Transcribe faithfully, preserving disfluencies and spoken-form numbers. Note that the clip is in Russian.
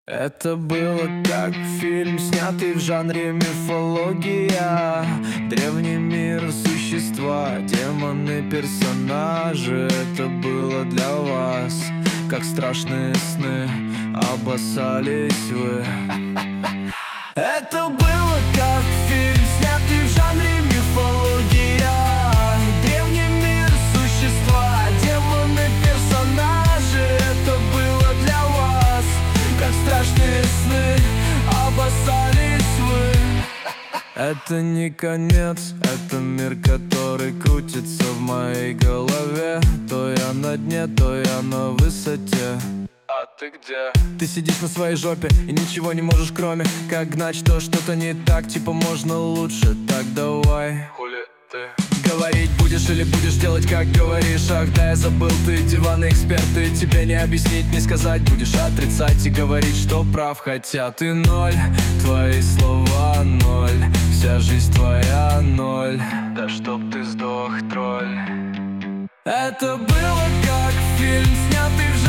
Это было как фильм, снятый в жанре мифология. Древний мир, существа, демоны, персонажи. Это было для вас, как страшные сны, обоссались вы. Это было как фильм, снятый в жанре мифология. Древний мир, существа, демоны, персонажи. Это было для вас, как страшные сны, обоссались вы. Это не конец, это мир, который крутится в моей голове. То я на дне, то я на высоте. А ты где? Ты сидишь на своей жопе и ничего не можешь, кроме как гнать, что что-то не так. Типа можно лучше, так давай. Хули ты говорить будешь или будешь делать, как говоришь? Ах да, я забыл, ты диванный эксперт. И тебе не объяснить, не сказать. Будешь отрицать и говорить, что прав, хотя ты ноль. Твои слова ноль, вся жизнь твоя ноль. Да чтоб ты сдох, тролль. Это было как фильм, снятый в